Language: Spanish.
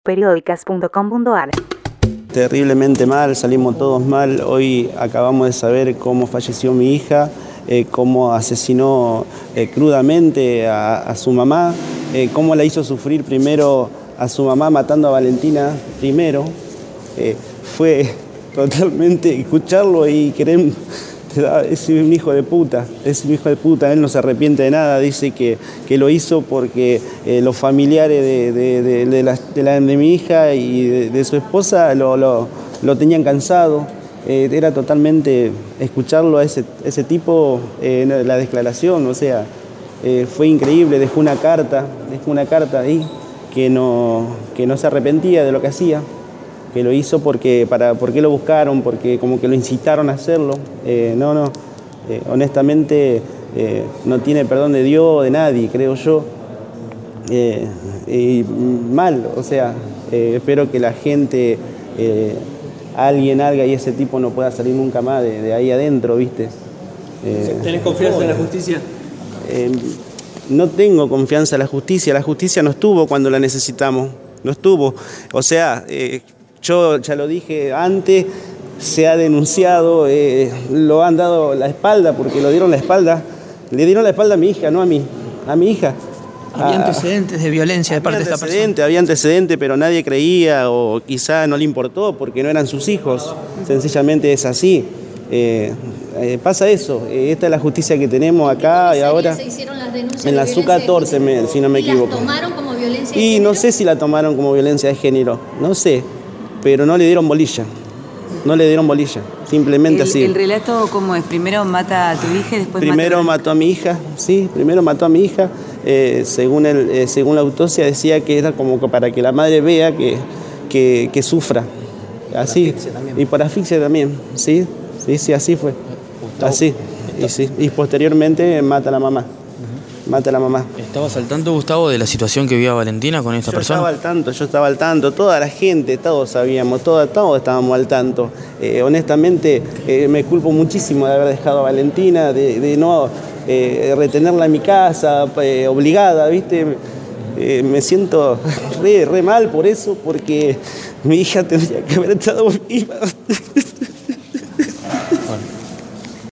periódicas.com.ar. Terriblemente mal, salimos todos mal. Hoy acabamos de saber cómo falleció mi hija, cómo asesinó crudamente a su mamá, cómo la hizo sufrir primero a su mamá matando a Valentina primero. Fue totalmente escucharlo y querer... Es un hijo de puta, él no se arrepiente de nada, dice que lo hizo porque los familiares de mi hija y de su esposa lo tenían cansado. Era totalmente escucharlo a ese tipo, la declaración, o sea, fue increíble, dejó una carta ahí que no se arrepentía de lo que hacía, que lo hizo porque lo buscaron, porque como que lo incitaron a hacerlo. Honestamente no tiene perdón de Dios, de nadie, creo yo. Y mal, o sea, espero que la gente, alguien y ese tipo no pueda salir nunca más de ahí adentro, ¿viste? ¿Tenés confianza en la justicia? No tengo confianza en la justicia no estuvo cuando la necesitamos, no estuvo, o sea... Yo ya lo dije antes, se ha denunciado, lo han dado la espalda porque le dieron la espalda a mi hija, no a mí, a mi hija. ¿Había antecedentes de violencia de parte de esta persona? Había antecedentes, pero nadie creía o quizá no le importó porque no eran sus hijos, sencillamente es así. Pasa eso, esta es la justicia que tenemos acá y ahora. ¿Se hicieron las denuncias en la SU-14, si no me equivoco. ¿La tomaron como violencia de y género? No sé si la tomaron como violencia de género, no sé. Pero no le dieron bolilla, simplemente así. ¿El relato cómo es? ¿Primero mata a tu hija y después mató a mi hija? Sí, primero mató a mi hija. Según la autopsia decía que era como para que la madre vea que sufra. Así. Y por asfixia también, sí, así fue. Así. Y posteriormente mata a la mamá. ¿Estabas al tanto, Gustavo, de la situación que vivía Valentina con esta persona? Yo estaba al tanto, toda la gente, todos sabíamos, todos estábamos al tanto. Honestamente, me culpo muchísimo de haber dejado a Valentina, de no retenerla en mi casa, obligada, ¿viste? Me siento re mal por eso, porque mi hija tendría que haber estado viva.